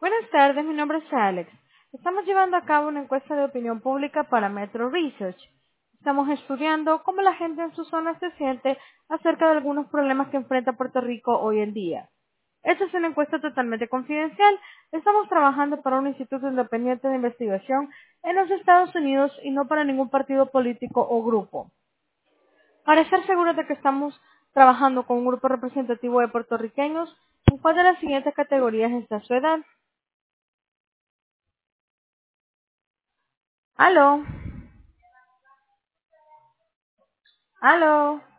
Buenas tardes, mi nombre es Alex. Estamos llevando a cabo una encuesta de opinión pública para Metro Research. Estamos estudiando cómo la gente en su zona se siente acerca de algunos problemas que enfrenta Puerto Rico hoy en día. Esta es una encuesta totalmente confidencial. Estamos trabajando para un instituto independiente de investigación en los Estados Unidos y no para ningún partido político o grupo. Para estar seguros de que estamos trabajando con un grupo representativo de puertorriqueños, ¿en cuál de las siguientes categorías está su edad? ¿Aló? ¿Aló?